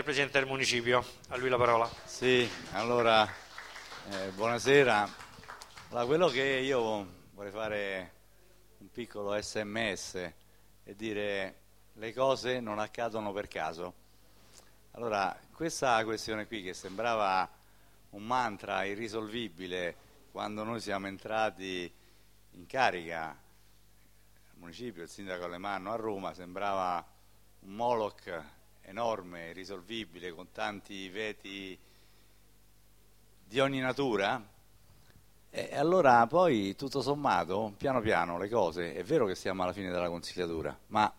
Presidente del Municipio. A lui la parola. Sì, allora, buonasera. Allora, quello che io vorrei fare un piccolo SMS e dire le cose non accadono per caso. Allora, questa questione qui che sembrava un mantra irrisolvibile quando noi siamo entrati in carica al municipio, il sindaco Alemanno a Roma, sembrava un Moloch enorme, irrisolvibile, con tanti veti di ogni natura. E allora poi, tutto sommato, piano piano le cose, è vero che siamo alla fine della consigliatura, ma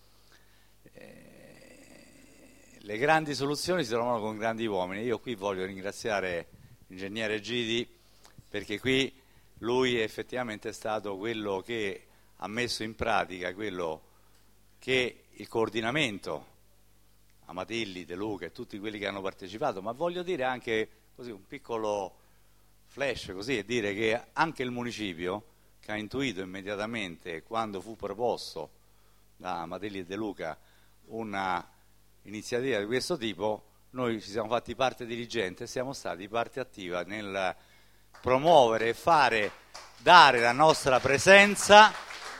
le grandi soluzioni si trovano con grandi uomini. Io qui voglio ringraziare l'ingegnere Gidi, perché qui lui effettivamente è stato quello che ha messo in pratica quello che il coordinamento, Amatilli, De Luca e tutti quelli che hanno partecipato, ma voglio dire anche così un piccolo flash così e dire che anche il municipio, che ha intuito immediatamente quando fu proposto da Amatilli e De Luca una iniziativa di questo tipo, noi ci siamo fatti parte diligente e siamo stati parte attiva nel promuovere e dare la nostra presenza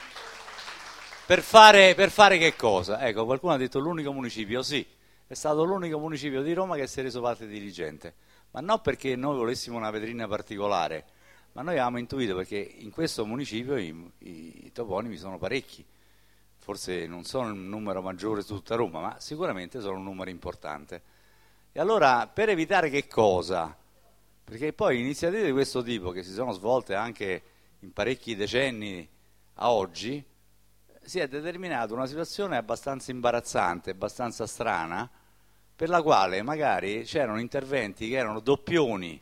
per fare che cosa? Ecco, qualcuno ha detto l'unico municipio, sì, è stato l'unico municipio di Roma che si è reso parte diligente, ma non perché noi volessimo una vetrina particolare, ma noi avevamo intuito perché in questo municipio i toponimi sono parecchi, forse non sono il numero maggiore su tutta Roma, ma sicuramente sono un numero importante. E allora, per evitare che cosa? Perché poi iniziative di questo tipo, che si sono svolte anche in parecchi decenni a oggi, si è determinata una situazione abbastanza imbarazzante, abbastanza strana, per la quale magari c'erano interventi che erano doppioni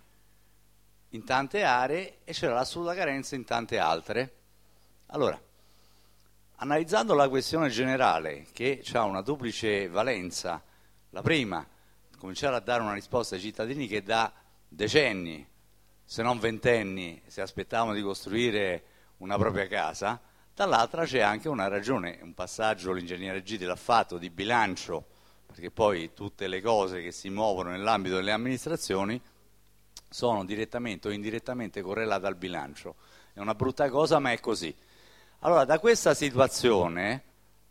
in tante aree e c'era l'assoluta carenza in tante altre. Allora, analizzando la questione generale, che ha una duplice valenza, la prima, cominciare a dare una risposta ai cittadini che da decenni, se non ventenni, si aspettavano di costruire una propria casa, dall'altra c'è anche una ragione, un passaggio l'ingegnere Gidi l'ha fatto, di bilancio, perché poi tutte le cose che si muovono nell'ambito delle amministrazioni sono direttamente o indirettamente correlate al bilancio. È una brutta cosa, ma è così. Allora, da questa situazione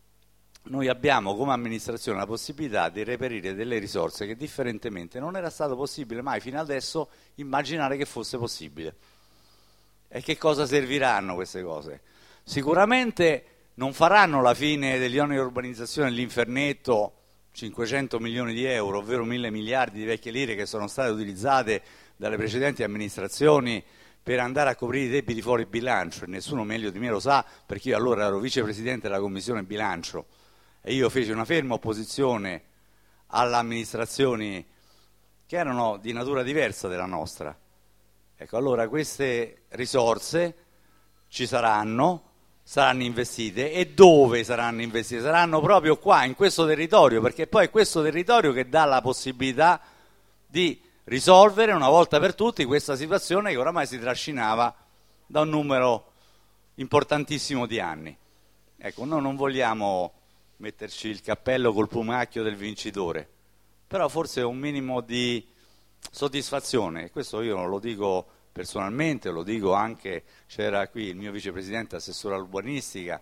noi abbiamo come amministrazione la possibilità di reperire delle risorse che differentemente non era stato possibile mai fino adesso immaginare che fosse possibile. E che cosa serviranno queste cose? Sicuramente non faranno la fine degli oneri di urbanizzazione dell'Infernetto, 500 milioni di euro, ovvero 1.000 miliardi di vecchie lire che sono state utilizzate dalle precedenti amministrazioni per andare a coprire i debiti fuori bilancio, e nessuno meglio di me lo sa, perché io allora ero vicepresidente della Commissione Bilancio e io feci una ferma opposizione alle amministrazioni che erano di natura diversa della nostra. Ecco, allora queste risorse ci saranno investite, e dove saranno investite? Saranno proprio qua, in questo territorio, perché poi è questo territorio che dà la possibilità di risolvere una volta per tutti questa situazione che oramai si trascinava da un numero importantissimo di anni. Ecco, noi non vogliamo metterci il cappello col plumacchio del vincitore, però forse un minimo di soddisfazione, e questo io lo dico personalmente, lo dico anche, c'era qui il mio vicepresidente assessore all'urbanistica,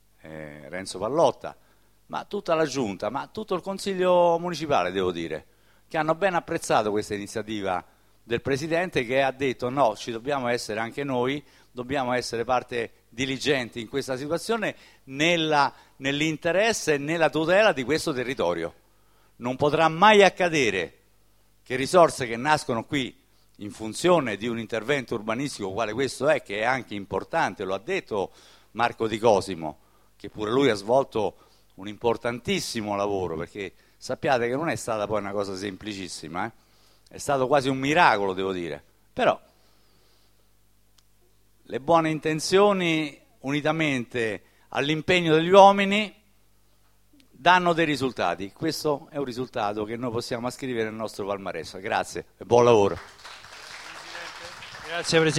Renzo Pallotta, ma tutta la giunta, ma tutto il consiglio municipale, devo dire, che hanno ben apprezzato questa iniziativa del presidente, che ha detto no, ci dobbiamo essere anche noi, dobbiamo essere parte diligente in questa situazione nell'interesse e nella tutela di questo territorio. Non potrà mai accadere che risorse che nascono qui in funzione di un intervento urbanistico quale questo è, che è anche importante, lo ha detto Marco Di Cosimo, che pure lui ha svolto un importantissimo lavoro, perché sappiate che non è stata poi una cosa semplicissima, è stato quasi un miracolo, devo dire, però le buone intenzioni unitamente all'impegno degli uomini danno dei risultati. Questo è un risultato che noi possiamo ascrivere nel nostro palmarès. Grazie e buon lavoro. Grazie Presidente.